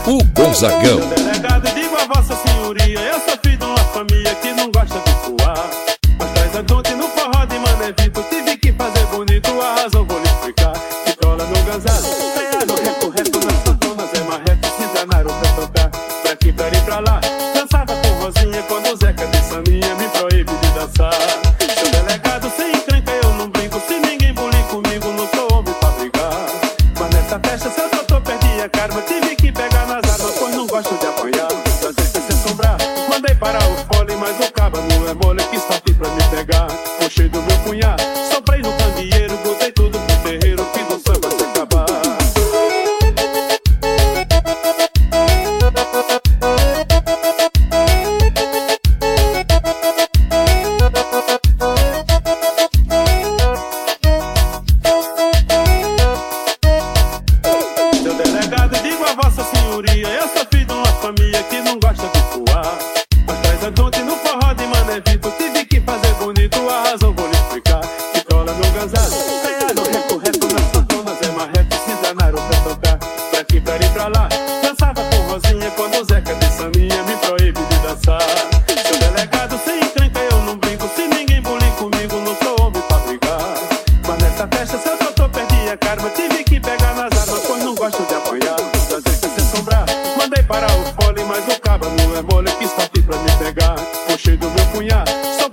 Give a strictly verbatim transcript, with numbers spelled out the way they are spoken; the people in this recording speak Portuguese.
O Gonzagão. Delegado, digo a vossa senhoria, eu sou filho de uma família que não gosta de suar. Mas traz a donte no forró de Manevito, tive que fazer bonito, a razão vou lhe explicar. Pistola no ganzado, freado, recorreto nas santonas, é marreto, se danaram pra tocar. Pra aqui, pra ir pra lá, dançava com Rosinha, quando o Zeca de Saminha me proíbe de dançar. Seu delegado, sem encrenca eu não brinco, se ninguém bulir comigo, não sou homem pra brigar. Mas nessa festa, seu doutor perdi a karma, tive que pegar nas armas, pois não gosto de apanhar. Dancei sem se assombrar, mandei parar o fole, mas o cabo não é mole, quis partir pra me pegar. Puxei do meu punhal, soprei no candeeiro, botei tudo pro terreiro, fiz o samba se acabar. Seu delegado, digo a vossa senhoria, eu sou filho de uma família que não gosta de suar. Mas traz a donte no forró de Manevito, tive que fazer bonito, a razão vou lhe explicar. Pistola no ganzado, freado, recorreto nas santonas, é marreto, se danaram pra tocar. Pra aqui, pra ir pra lá, dançava com Rosinha, quando o Zeca de Saminha me proíbe de dançar. Seu delegado, sem encrenca eu não brinco, se ninguém bulir comigo, não sou homem pra brigar. Mas nessa festa, seu doutor perdi a karma, tive que pegar nas armas, pois não gosto de apanhar. Dancei sem se assombrar, mandei parar o fole, mas o cabo não é mole, quis partir pra me pegar. Puxei do meu punhal,